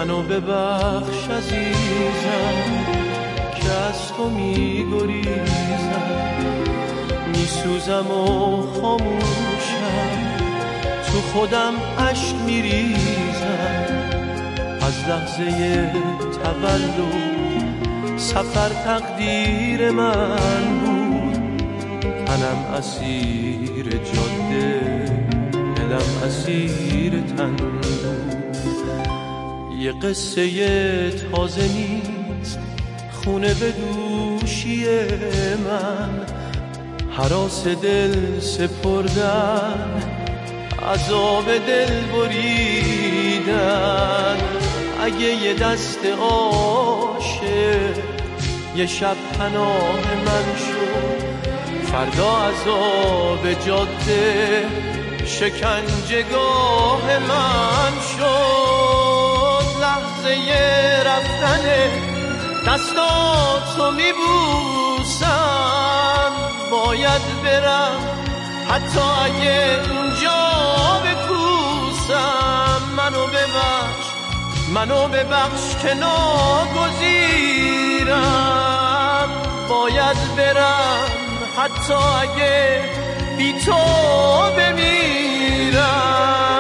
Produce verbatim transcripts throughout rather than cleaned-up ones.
منو ببخش عزیزم که از تو میگریزم، میسوزم و خاموشم، تو خودم اشک میریزم. از لحظه تولد سفر تقدیر من بود، تنم اسیر جاده، دلم اسیر تن بود. یه قصه تازه نیست خونه به دوشی من، هراس دل سپردن، عذاب دل بریدن. اگه یه دست عاشق یه شب پناه من شد، فردا عذاب جاده شکنجهگاه من شد. لحظه رفتن دستاتو میبوسم، باید برم حتی اگه اونجا بکوسم. منو ببخش، منو ببخش که ناگزیرم، باید برم حتی اگه بی تو بمیرم.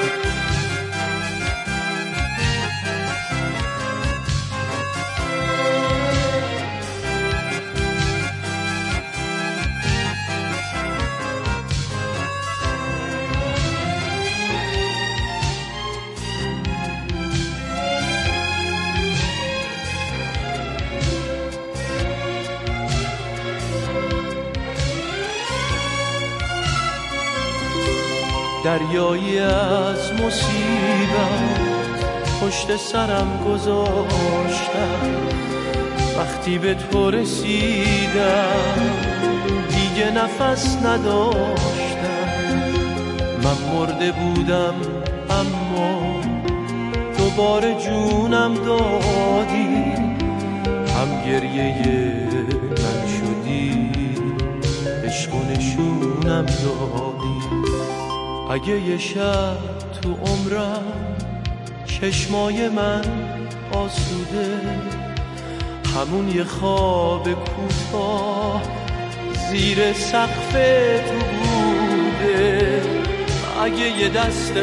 دریایی از مصیبت پشت سرم گذاشتم، وقتی به تو رسیدم دیگه نفس نداشتم. من مرده بودم اما دوباره جونم دادی، هم گریه من شدی، عشق و نشونم دادی. اگه یه شب تو عمرم چشمای من آسوده، همون یه خواب کوتاه زیر سقف تو بوده. اگه یه دست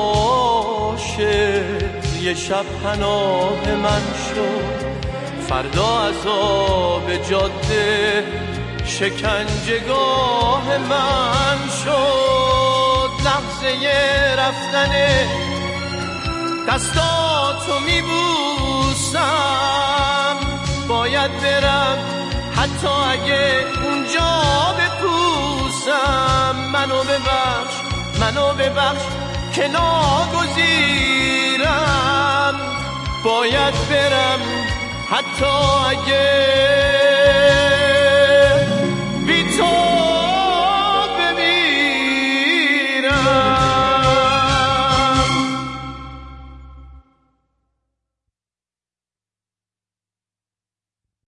عاشق یه شب پناه من شد، فردا عذاب جاده شکنجهگاه من شد. لحظه رفتن دستاتو میبوسم، باید برم حتی اگه اونجا بپوسم. منو ببخش، منو ببخش که ناگزیرم، باید برم حتی اگه